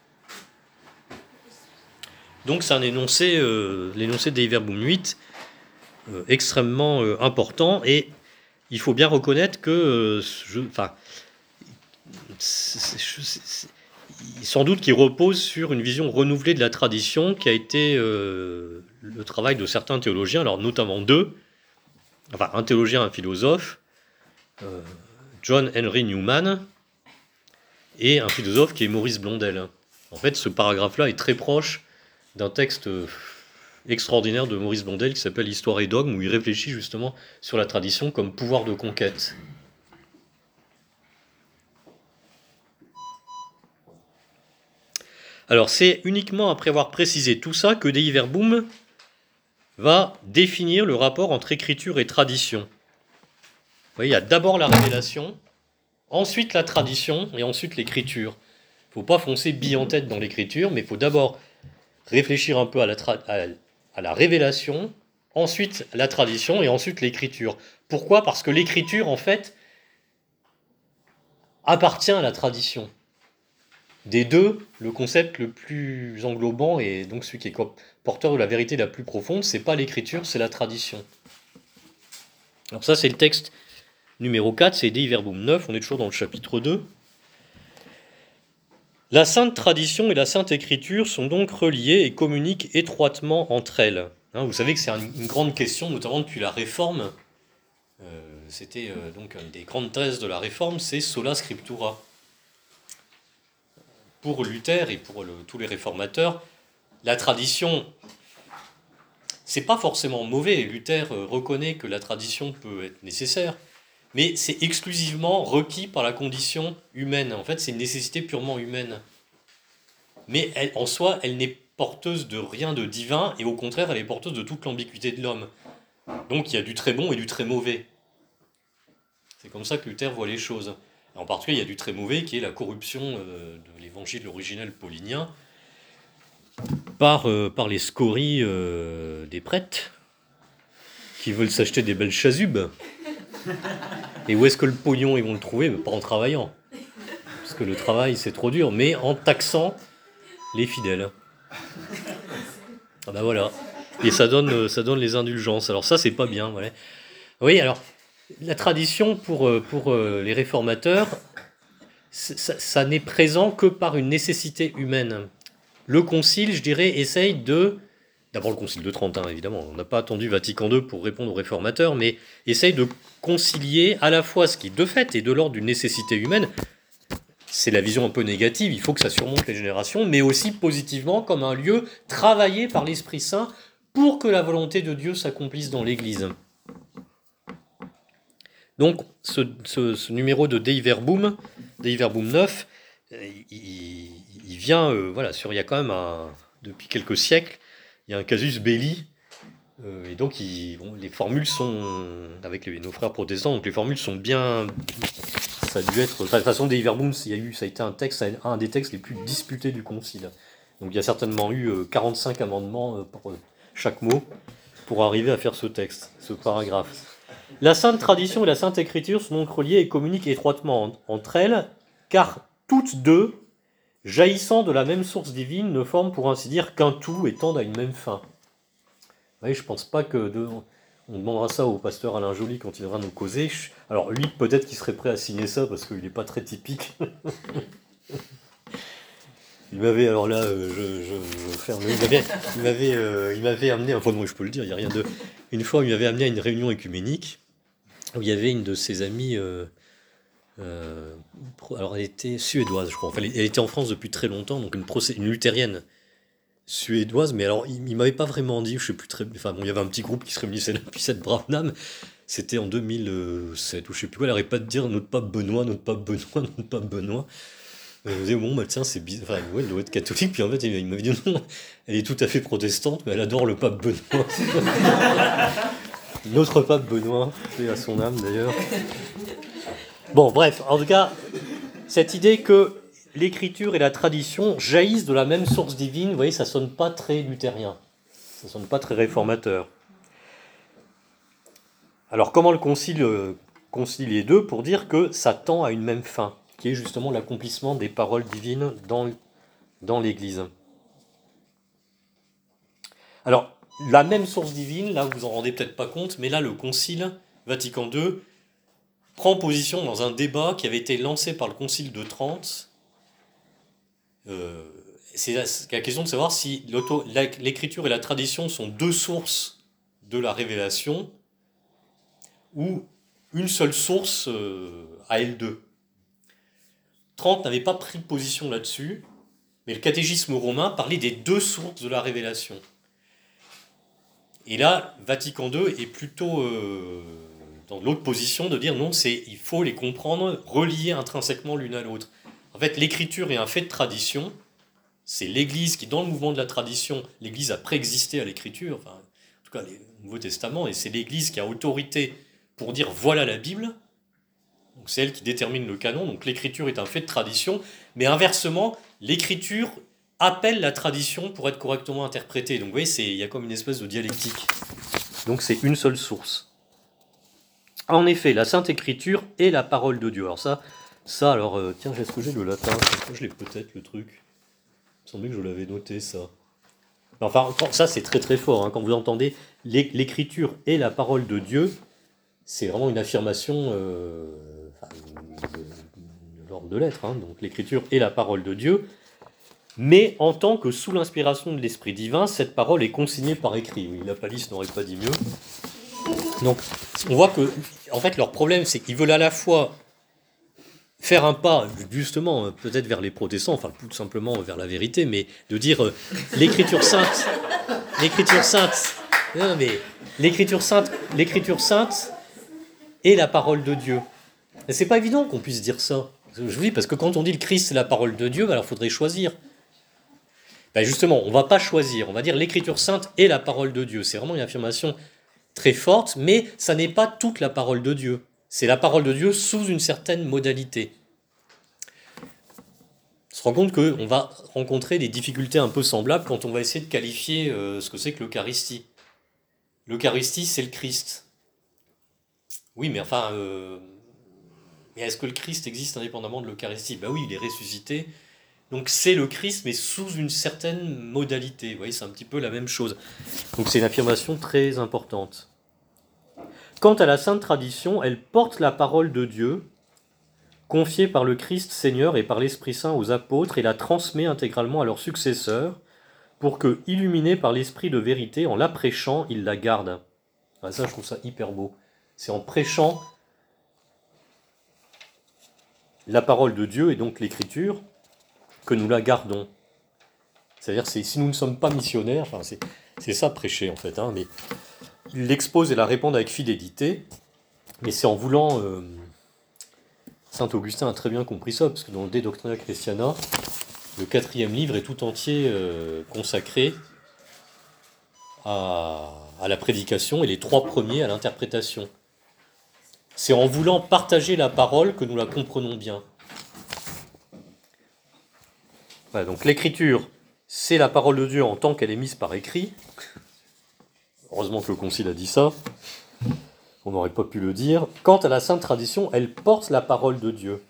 Donc c'est un énoncé, euh, l'énoncé Dei Verbum huit, euh, extrêmement euh, important, et il faut bien reconnaître que, euh, je, enfin, c'est, c'est, c'est, sans doute qu'il repose sur une vision renouvelée de la tradition qui a été euh, le travail de certains théologiens, alors notamment deux, enfin un théologien, un philosophe, euh, John Henry Newman, et un philosophe qui est Maurice Blondel. En fait, ce paragraphe-là est très proche d'un texte extraordinaire de Maurice Blondel qui s'appelle Histoire et dogme, où il réfléchit justement sur la tradition comme pouvoir de conquête. Alors c'est uniquement après avoir précisé tout ça que Dei Verbum va définir le rapport entre écriture et tradition. Vous voyez, il y a d'abord la révélation, ensuite la tradition et ensuite l'écriture. Il ne faut pas foncer bille en tête dans l'écriture, mais il faut d'abord réfléchir un peu à la, tra- à, à la révélation, ensuite la tradition et ensuite l'écriture. Pourquoi ? Parce que l'écriture, en fait, appartient à la tradition. Des deux, le concept le plus englobant et donc celui qui est porteur de la vérité la plus profonde, c'est pas l'écriture, c'est la tradition. Alors ça, c'est le texte numéro quatre, c'est Dei Verbum neuf, on est toujours dans le chapitre deux. La sainte tradition et la sainte écriture sont donc reliées et communiquent étroitement entre elles. Hein, vous savez que c'est une grande question, notamment depuis la Réforme. Euh, c'était euh, donc une des grandes thèses de la Réforme, c'est sola scriptura. Pour Luther et pour le, tous les réformateurs, la tradition, c'est pas forcément mauvais. Luther euh, reconnaît que la tradition peut être nécessaire, mais c'est exclusivement requis par la condition humaine. En fait, c'est une nécessité purement humaine. Mais elle, en soi, elle n'est porteuse de rien de divin, et au contraire, elle est porteuse de toute l'ambiguïté de l'homme. Donc il y a du très bon et du très mauvais. C'est comme ça que Luther voit les choses. En particulier, il y a du très mauvais, qui est la corruption euh, de l'évangile originel paulinien par, euh, par les scories euh, des prêtres, qui veulent s'acheter des belles chasubes. Et où est-ce que le pognon, ils vont le trouver? Ben, pas en travaillant. Parce que le travail, c'est trop dur, mais en taxant les fidèles. Ah ben voilà. Et ça donne, ça donne les indulgences. Alors ça, c'est pas bien. Voilà. Oui, alors, la tradition pour, pour les réformateurs, ça, ça n'est présent que par une nécessité humaine. Le concile, je dirais, essaye de... D'abord le concile de Trente, hein, évidemment, on n'a pas attendu Vatican deux pour répondre aux réformateurs, mais essaye de concilier à la fois ce qui, de fait, est de l'ordre d'une nécessité humaine, c'est la vision un peu négative, il faut que ça surmonte les générations, mais aussi positivement comme un lieu travaillé par l'Esprit Saint pour que la volonté de Dieu s'accomplisse dans l'Église. Donc, ce, ce, ce numéro de Dei Verbum, Dei Verbum neuf, il, il vient, euh, voilà, sur, il y a quand même, un, depuis quelques siècles, il y a un casus belli, euh, et donc il, bon, les formules sont, avec les, nos frères protestants, donc les formules sont bien, ça a dû être, de toute façon, Dei Verbum, il y a eu, ça a été un texte, un des textes les plus disputés du concile. Donc il y a certainement eu euh, quarante-cinq amendements euh, pour euh, chaque mot, pour arriver à faire ce texte, ce paragraphe. La Sainte Tradition et la Sainte Écriture sont donc reliées et communiquent étroitement en, entre elles, car toutes deux, jaillissant de la même source divine, ne forment pour ainsi dire qu'un tout et tendent à une même fin. Vous voyez, je ne pense pas que... De, on demandera ça au pasteur Alain Joly quand il viendra nous causer. Alors lui, peut-être qu'il serait prêt à signer ça, parce qu'il n'est pas très typique. Il m'avait, alors là, euh, je, je, je ferme, il m'avait, il m'avait, euh, il m'avait amené, enfin moi je peux le dire, il n'y a rien de... Une fois, il m'avait amené à une réunion écuménique, où il y avait une de ses amies... Euh, Euh, alors elle était suédoise, je crois. Enfin, elle était en France depuis très longtemps, donc une, procé- une luthérienne suédoise. Mais alors, il, il m'avait pas vraiment dit. Je sais plus très. Enfin, bon, il y avait un petit groupe qui se réunissait là, puis cette brave dame. C'était en deux mille sept ou je sais plus quoi. Elle n'arrêtait pas de dire notre pape Benoît, notre pape Benoît, notre pape Benoît. Et je me disais bon bah tiens c'est bizarre. Enfin ouais, elle doit être catholique. Puis en fait il m'avait dit non, elle est tout à fait protestante, mais elle adore le pape Benoît. Notre pape Benoît, c'est à son âme d'ailleurs. Bon, bref, en tout cas, cette idée que l'écriture et la tradition jaillissent de la même source divine, vous voyez, ça sonne pas très luthérien, ça sonne pas très réformateur. Alors, comment le concile euh, concilie les deux pour dire que ça tend à une même fin, qui est justement l'accomplissement des paroles divines dans, dans l'Église. Alors, la même source divine, là, vous vous en rendez peut-être pas compte, mais là, le concile Vatican deux prend position dans un débat qui avait été lancé par le Concile de Trente. Euh, c'est la, c'est la question de savoir si la, l'écriture et la tradition sont deux sources de la révélation ou une seule source euh, à elle deux. Trente n'avait pas pris position là-dessus, mais le catéchisme romain parlait des deux sources de la révélation. Et là, Vatican deux est plutôt... Euh, dans l'autre position de dire non, c'est, il faut les comprendre, relier intrinsèquement l'une à l'autre. En fait, l'écriture est un fait de tradition, c'est l'Église qui, dans le mouvement de la tradition, l'Église a préexisté à l'écriture, enfin, en tout cas, le Nouveau Testament, et c'est l'Église qui a autorité pour dire voilà la Bible, donc c'est elle qui détermine le canon, donc l'écriture est un fait de tradition, mais inversement, l'écriture appelle la tradition pour être correctement interprétée. Donc vous voyez, c'est, il y a comme une espèce de dialectique. Donc c'est une seule source. En effet, la Sainte Écriture est la parole de Dieu. Alors ça, ça alors, euh, tiens, est-ce que j'ai le latin? Je l'ai peut-être, le truc. Il me semblait que je l'avais noté, ça. Enfin, ça, c'est très très fort. Hein. Quand vous entendez l'Écriture est la parole de Dieu, c'est vraiment une affirmation euh, enfin, de, de l'ordre de l'être. Hein. Donc l'Écriture est la parole de Dieu, mais en tant que sous l'inspiration de l'Esprit divin, cette parole est consignée par écrit. Oui, la palisse n'aurait pas dit mieux. Donc, on voit que, en fait, leur problème, c'est qu'ils veulent à la fois faire un pas, justement, peut-être vers les protestants, enfin, tout simplement vers la vérité, mais de dire euh, l'écriture sainte, l'écriture sainte, non, mais l'écriture sainte, l'écriture sainte est la parole de Dieu. Et c'est pas évident qu'on puisse dire ça. Je vous dis, parce que quand on dit le Christ c'est la parole de Dieu, ben alors il faudrait choisir. Ben justement, on ne va pas choisir, on va dire l'écriture sainte est la parole de Dieu. C'est vraiment une affirmation très forte, mais ça n'est pas toute la parole de Dieu. C'est la parole de Dieu sous une certaine modalité. On se rend compte qu'on va rencontrer des difficultés un peu semblables quand on va essayer de qualifier euh, ce que c'est que l'Eucharistie. l'Eucharistie, c'est le Christ. Oui, mais enfin, euh, mais est-ce que le Christ existe indépendamment de l'Eucharistie? Ben oui, il est ressuscité. Donc c'est le Christ, mais sous une certaine modalité. Vous voyez, c'est un petit peu la même chose. Donc c'est une affirmation très importante. Quant à la sainte tradition, elle porte la parole de Dieu, confiée par le Christ Seigneur et par l'Esprit Saint aux apôtres, et la transmet intégralement à leurs successeurs, pour que, illuminés par l'Esprit de vérité, en la prêchant, ils la gardent. Ah, ça, je trouve ça hyper beau. C'est en prêchant la parole de Dieu, et donc l'Écriture, que nous la gardons. C'est-à-dire, c'est, si nous ne sommes pas missionnaires, enfin, c'est, c'est ça prêcher en fait, hein, mais il l'expose et la répand avec fidélité, mais c'est en voulant... Euh, Saint Augustin a très bien compris ça, parce que dans le De Doctrina Christiana, le quatrième livre est tout entier euh, consacré à, à la prédication, et les trois premiers à l'interprétation. C'est en voulant partager la parole que nous la comprenons bien. Voilà, donc l'écriture, c'est la parole de Dieu en tant qu'elle est mise par écrit. Heureusement que le Concile a dit ça. On n'aurait pas pu le dire. Quant à la sainte tradition, elle porte la parole de Dieu.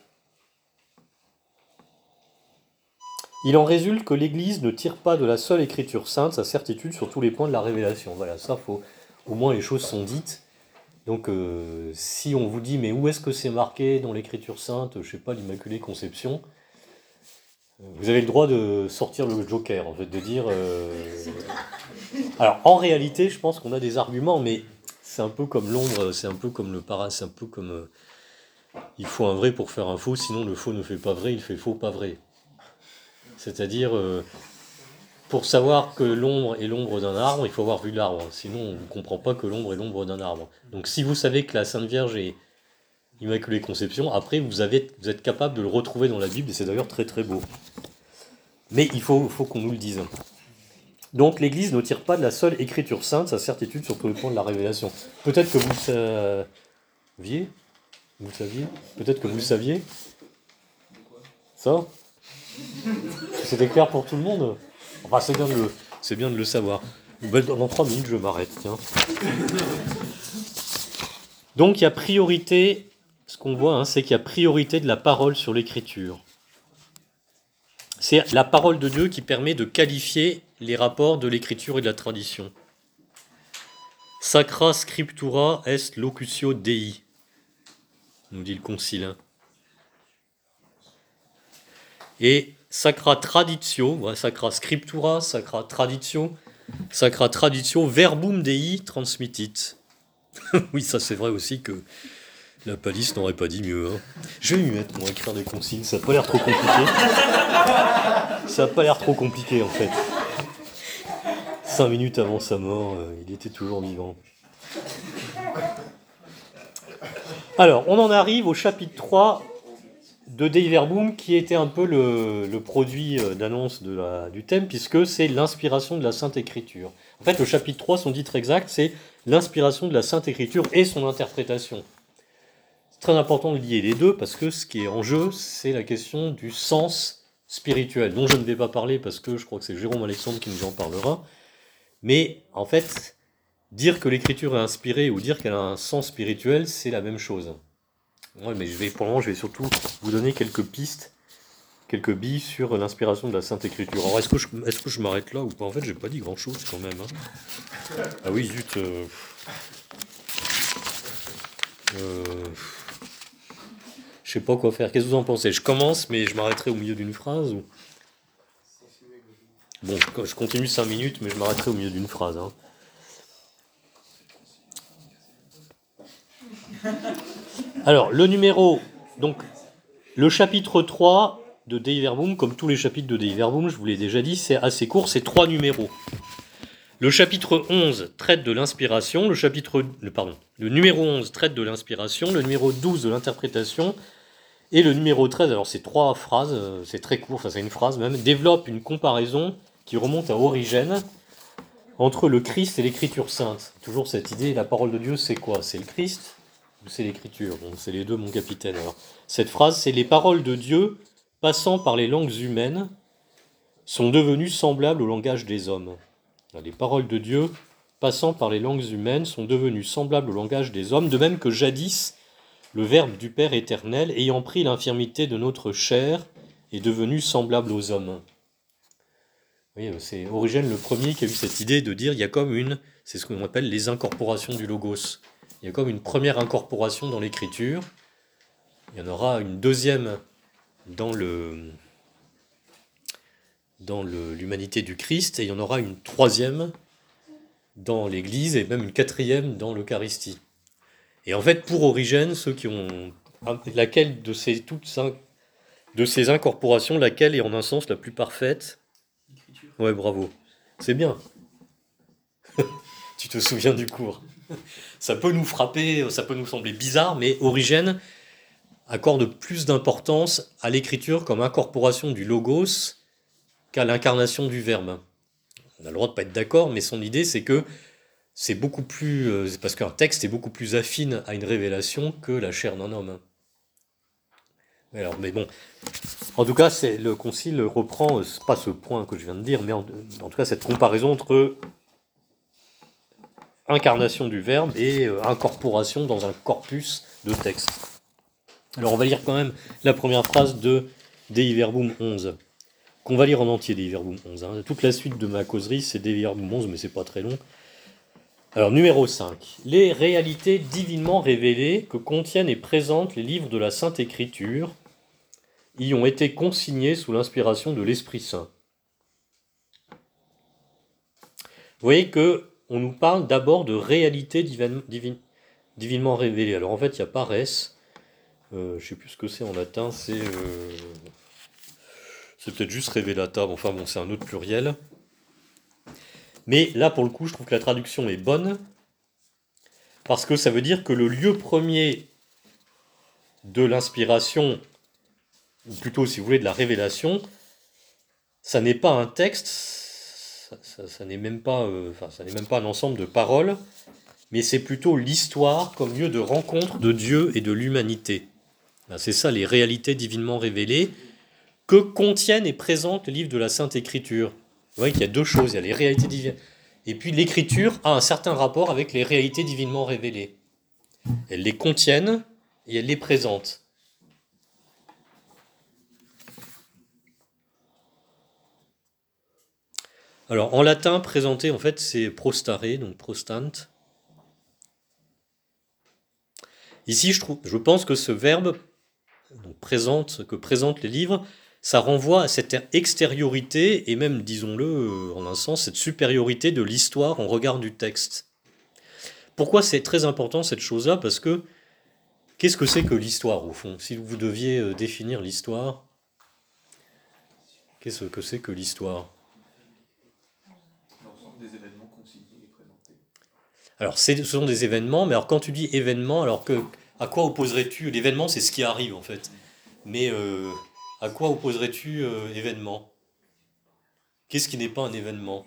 Il en résulte que l'Église ne tire pas de la seule Écriture sainte sa certitude sur tous les points de la révélation. Voilà, ça, faut, au moins les choses sont dites. Donc, euh, si on vous dit, mais où est-ce que c'est marqué dans l'Écriture sainte, je ne sais pas, l'Immaculée Conception, vous avez le droit de sortir le joker, en fait, de dire... Euh... Alors, en réalité, je pense qu'on a des arguments, mais c'est un peu comme l'ombre, c'est un peu comme le para, c'est un peu comme... Euh... Il faut un vrai pour faire un faux, sinon le faux ne fait pas vrai, il fait faux, pas vrai. C'est-à-dire, euh, pour savoir que l'ombre est l'ombre d'un arbre, il faut avoir vu l'arbre, sinon on ne comprend pas que l'ombre est l'ombre d'un arbre. Donc si vous savez que la Sainte Vierge est Immaculée Conception, après vous, avez, vous êtes capable de le retrouver dans la Bible, et c'est d'ailleurs très très beau. Mais il faut, faut qu'on nous le dise. Donc l'Église ne tire pas de la seule Écriture sainte sa certitude sur tous les points de la révélation. Peut-être que vous le saviez, vous le saviez, peut-être que vous le saviez. Ça ? C'était clair pour tout le monde ? Enfin, c'est bien de le, c'est bien de le savoir. Dans trois minutes, je m'arrête. Tiens. Donc, il y a priorité, ce qu'on voit, hein, c'est qu'il y a priorité de la parole sur l'écriture. C'est la parole de Dieu qui permet de qualifier les rapports de l'écriture et de la tradition. Sacra scriptura est locutio Dei, nous dit le Concile. Hein. Et sacra traditio, voilà, sacra scriptura, sacra traditio, sacra traditio, verbum Dei transmittit. Oui, ça c'est vrai aussi que la palisse n'aurait pas dit mieux. Hein. Je vais m'y mettre, moi, écrire des consignes, ça n'a pas l'air trop compliqué. Ça n'a pas l'air trop compliqué en fait. Cinq minutes avant sa mort, euh, il était toujours vivant. Alors, on en arrive au chapitre trois de Dei Verbum, qui était un peu le, le produit d'annonce de la, du thème, puisque c'est l'inspiration de la Sainte Écriture. En fait, le chapitre trois, son titre exact, c'est l'inspiration de la Sainte Écriture et son interprétation. C'est très important de lier les deux, parce que ce qui est en jeu, c'est la question du sens spirituel, dont je ne vais pas parler, parce que je crois que c'est Jérôme Alexandre qui nous en parlera. Mais, en fait, dire que l'écriture est inspirée ou dire qu'elle a un sens spirituel, c'est la même chose. Ouais, mais je vais, pour le moment, je vais surtout vous donner quelques pistes, quelques billes sur l'inspiration de la Sainte Écriture. Alors, est-ce que je, est-ce que je m'arrête là ou pas ? En fait, j'ai pas dit grand-chose quand même. Hein. Ah oui, zut. Euh... Euh... Je sais pas quoi faire. Qu'est-ce que vous en pensez ? Je commence, mais je m'arrêterai au milieu d'une phrase ou... Bon, je continue cinq minutes, mais je m'arrêterai au milieu d'une phrase. Hein. Alors, le numéro, donc, le chapitre trois de Dei Verbum, comme tous les chapitres de Dei Verbum, je vous l'ai déjà dit, c'est assez court, c'est trois numéros. Le chapitre onze traite de l'inspiration, le chapitre, le, pardon, le numéro onze traite de l'inspiration, le numéro douze de l'interprétation, et le numéro treize, alors c'est trois phrases, c'est très court, enfin c'est une phrase même, développe une comparaison qui remonte à Origène entre le Christ et l'Écriture sainte. Toujours cette idée, la parole de Dieu, c'est quoi ? C'est le Christ ou c'est l'Écriture ? Bon, c'est les deux, mon capitaine. Alors, cette phrase, c'est « Les paroles de Dieu, passant par les langues humaines, sont devenues semblables au langage des hommes. » Les paroles de Dieu passant par les langues humaines, sont devenus semblables au langage des hommes, de même que jadis, le Verbe du Père éternel, ayant pris l'infirmité de notre chair, est devenu semblable aux hommes. Oui, c'est Origène le premier qui a eu cette idée de dire il y a comme une, c'est ce qu'on appelle les incorporations du logos. Il y a comme une première incorporation dans l'écriture. Il y en aura une deuxième dans le dans le, l'humanité du Christ, et il y en aura une troisième dans l'Église, et même une quatrième dans l'Eucharistie. Et en fait, pour Origène, ceux qui ont laquelle de ces toutes cinq, de ces incorporations, laquelle est en un sens la plus parfaite? Ouais, bravo. C'est bien. Tu te souviens du cours. Ça peut nous frapper, ça peut nous sembler bizarre, mais Origène accorde plus d'importance à l'écriture comme incorporation du logos qu'à l'incarnation du Verbe. On a le droit de pas être d'accord, mais son idée, c'est que c'est beaucoup plus, euh, c'est parce qu'un texte est beaucoup plus affine à une révélation que la chair d'un homme. Alors, mais bon, en tout cas, c'est, le concile reprend, euh, pas ce point que je viens de dire, mais en, en tout cas cette comparaison entre incarnation du Verbe et euh, incorporation dans un corpus de textes. Alors on va lire quand même la première phrase de Dei Verbum onze, qu'on va lire en entier, Dei Verbum onze. Hein. Toute la suite de ma causerie, c'est Dei Verbum onze, mais c'est pas très long. Alors numéro cinq. Les réalités divinement révélées que contiennent et présentent les livres de la Sainte Écriture y ont été consignés sous l'inspiration de l'Esprit Saint. Vous voyez que on nous parle d'abord de réalités divin, divin, divinement révélées. Alors en fait, il y a pares, euh, je ne sais plus ce que c'est en latin, c'est, euh, c'est peut-être juste révélata, enfin bon, c'est un autre pluriel. Mais là, pour le coup, je trouve que la traduction est bonne, parce que ça veut dire que le lieu premier de l'inspiration, ou plutôt, si vous voulez, de la révélation, ça n'est pas un texte, ça, ça, ça n'est même pas, euh, enfin, ça n'est même pas un ensemble de paroles, mais c'est plutôt l'histoire comme lieu de rencontre de Dieu et de l'humanité. C'est ça, les réalités divinement révélées que contiennent et présentent les livres de la Sainte Écriture. Vous voyez qu'il y a deux choses, il y a les réalités divines, et puis l'écriture a un certain rapport avec les réalités divinement révélées. Elles les contiennent et elles les présentent. Alors en latin, présenté en fait c'est prostare, donc prostant. Ici je trouve, je pense que ce verbe donc présente, que présentent les livres, ça renvoie à cette extériorité et même, disons-le, en un sens, cette supériorité de l'histoire en regard du texte. Pourquoi c'est très important cette chose-là? Parce que qu'est-ce que c'est que l'histoire au fond? Si vous deviez définir l'histoire, qu'est-ce que c'est que l'histoire? L'ensemble des événements consignés et présentés. Alors c'est, ce sont des événements, mais alors quand tu dis événement, alors que à quoi opposerais-tu? L'événement, c'est ce qui arrive en fait. Mais euh, à quoi opposerais-tu euh, événement? Qu'est-ce qui n'est pas un événement?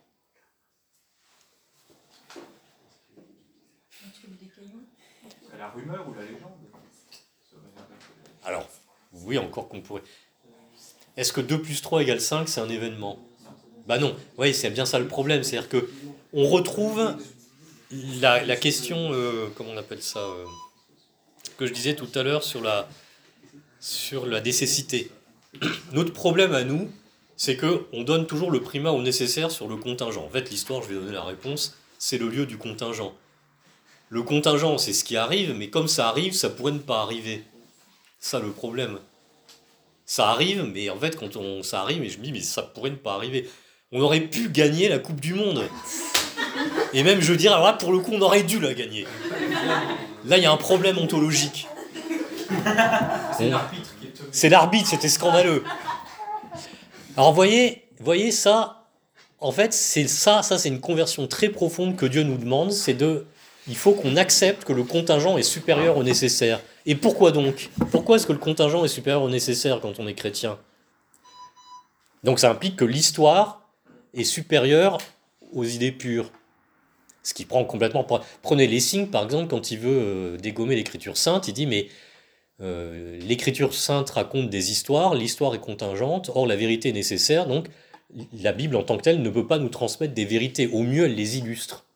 La rumeur ou la légende? Alors, oui, encore qu'on pourrait. Est-ce que deux plus trois égale cinq, c'est un événement? Bah non, oui, c'est bien ça le problème. C'est-à-dire que on retrouve la, la question, euh, comment on appelle ça, euh, que je disais tout à l'heure sur la, sur la nécessité. Notre problème à nous, c'est qu'on donne toujours le primat au nécessaire sur le contingent. En fait, l'histoire, je vais donner la réponse, c'est le lieu du contingent. Le contingent, c'est ce qui arrive, mais comme ça arrive, ça pourrait ne pas arriver. Ça, le problème. Ça arrive, mais en fait, quand on, ça arrive, et je me dis, mais ça pourrait ne pas arriver. On aurait pu gagner la Coupe du Monde. Et même, je veux dire, alors là, pour le coup, on aurait dû la gagner. Là, il y a un problème ontologique. C'est l'arbitre qui est tenu. C'est l'arbitre, c'était scandaleux. Alors, voyez, voyez ça, en fait, c'est ça, ça, c'est une conversion très profonde que Dieu nous demande, c'est de... Il faut qu'on accepte que le contingent est supérieur au nécessaire. Et pourquoi donc? Pourquoi est-ce que le contingent est supérieur au nécessaire quand on est chrétien? Donc ça implique que l'histoire est supérieure aux idées pures. Ce qui prend complètement... Prenez Lessing, par exemple, quand il veut euh, dégommer l'écriture sainte, il dit, mais euh, l'écriture sainte raconte des histoires, l'histoire est contingente, or la vérité est nécessaire, donc la Bible en tant que telle ne peut pas nous transmettre des vérités. Au mieux, elle les illustre.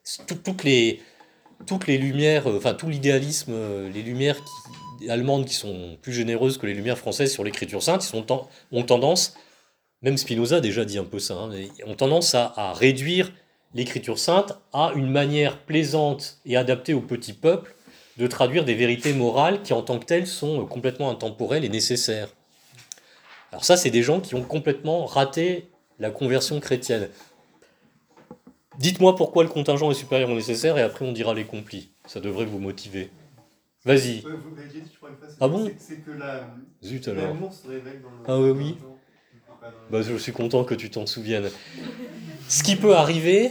tout- toutes les toutes les lumières, euh, enfin tout l'idéalisme, euh, les lumières qui- allemandes qui sont plus généreuses que les lumières françaises sur l'écriture sainte, ils sont ten- ont tendance, même Spinoza a déjà dit un peu ça, hein, mais ont tendance à, à réduire l'écriture sainte à une manière plaisante et adaptée au petit peuple de traduire des vérités morales qui en tant que telles sont euh, complètement intemporelles et nécessaires. Alors ça, c'est des gens qui ont complètement raté la conversion chrétienne. Dites-moi pourquoi le contingent est supérieur au nécessaire et après on dira les complis. Ça devrait vous motiver. Vas-y. Ouais, vous l'avez dit, je crois, une fois, c'est- Ah bon c'est- C'est que la- Zut alors. l'amour se révèle dans le. Ah ouais, oui. dans le- pas dans le- Bah, je suis content que tu t'en souviennes. Ce qui peut arriver,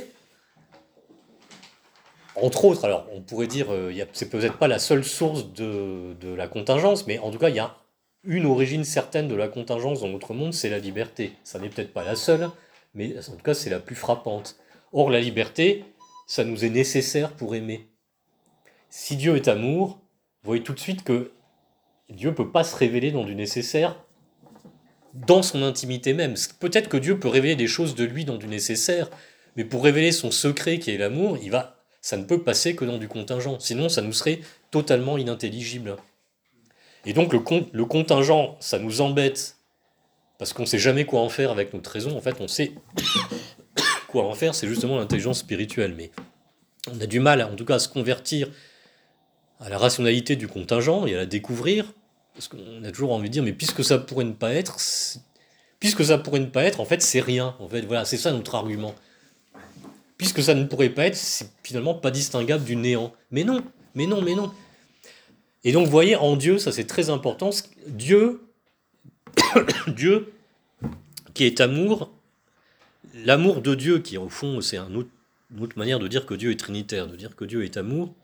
entre autres, alors on pourrait dire, euh, y a- c'est peut-être pas la seule source de, de la contingence, mais en tout cas, il y a une origine certaine de la contingence dans notre monde, c'est la liberté. Ça n'est peut-être pas la seule, mais en tout cas, c'est la plus frappante. Or, la liberté, ça nous est nécessaire pour aimer. Si Dieu est amour, vous voyez tout de suite que Dieu ne peut pas se révéler dans du nécessaire dans son intimité même. Peut-être que Dieu peut révéler des choses de lui dans du nécessaire, mais pour révéler son secret qui est l'amour, il va, ça ne peut passer que dans du contingent. Sinon, ça nous serait totalement inintelligible. Et donc, le, con, le contingent, ça nous embête, parce qu'on ne sait jamais quoi en faire avec notre raison. En fait, on sait quoi en faire, c'est justement l'intelligence spirituelle. Mais on a du mal, en tout cas, à se convertir à la rationalité du contingent et à la découvrir, parce qu'on a toujours envie de dire, mais puisque ça pourrait ne pas être, puisque ça pourrait ne pas être, en fait, c'est rien. En fait, voilà, c'est ça notre argument. Puisque ça ne pourrait pas être, c'est finalement pas distinguable du néant. Mais non, mais non, mais non. Et donc, vous voyez, en Dieu, ça c'est très important, Dieu, Dieu, qui est amour, l'amour de Dieu, qui au fond, c'est un autre, une autre manière de dire que Dieu est trinitaire, de dire que Dieu est amour,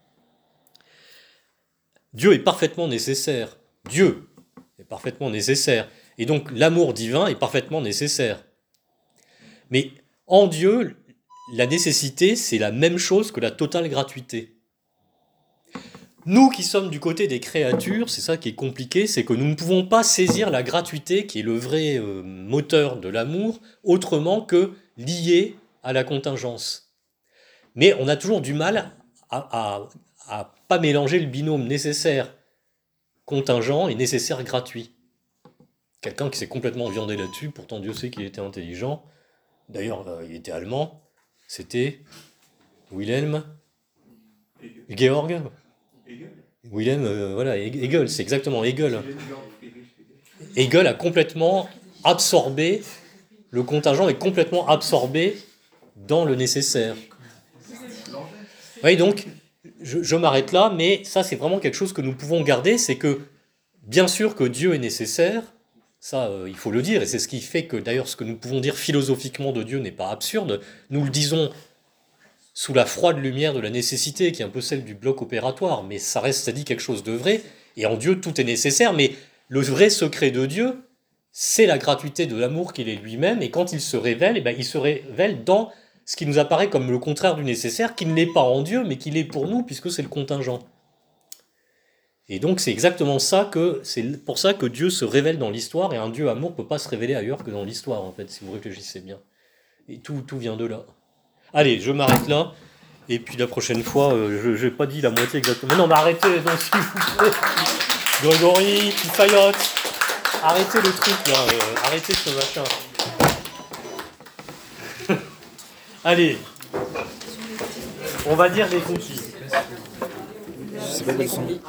Dieu est parfaitement nécessaire. Dieu est parfaitement nécessaire. Et donc l'amour divin est parfaitement nécessaire. Mais en Dieu, la nécessité, c'est la même chose que la totale gratuité. Nous qui sommes du côté des créatures, c'est ça qui est compliqué, c'est que nous ne pouvons pas saisir la gratuité, qui est le vrai euh, moteur de l'amour, autrement que lié à la contingence. Mais on a toujours du mal à... à à pas mélanger le binôme nécessaire contingent et nécessaire gratuit. Quelqu'un qui s'est complètement viandé là-dessus, pourtant Dieu sait qu'il était intelligent, d'ailleurs euh, il était allemand, c'était Wilhelm Georg Wilhelm, euh, voilà, Hegel, c'est exactement Hegel. Hegel a complètement absorbé, le contingent est complètement absorbé dans le nécessaire. Oui, donc, Je, je m'arrête là, mais ça c'est vraiment quelque chose que nous pouvons garder, c'est que bien sûr que Dieu est nécessaire, ça euh, il faut le dire, et c'est ce qui fait que d'ailleurs ce que nous pouvons dire philosophiquement de Dieu n'est pas absurde, nous le disons sous la froide lumière de la nécessité, qui est un peu celle du bloc opératoire, mais ça reste, ça dit quelque chose de vrai, et en Dieu tout est nécessaire, mais le vrai secret de Dieu, c'est la gratuité de l'amour qu'il est lui-même, et quand il se révèle, eh ben, il se révèle dans ce qui nous apparaît comme le contraire du nécessaire, qui ne l'est pas en Dieu, mais qui l'est pour nous, puisque c'est le contingent. Et donc c'est exactement ça que, c'est pour ça que Dieu se révèle dans l'histoire, et un Dieu amour ne peut pas se révéler ailleurs que dans l'histoire, en fait, si vous réfléchissez bien. Et tout, tout vient de là. Allez, je m'arrête là, et puis la prochaine fois, euh, je n'ai pas dit la moitié exactement. Non, mais arrêtez, donc, s'il vous plaît. Grégory, Pifayotte, arrêtez le truc, là, euh, arrêtez ce machin. Allez, on va dire des complis. Je sais pas quels sont.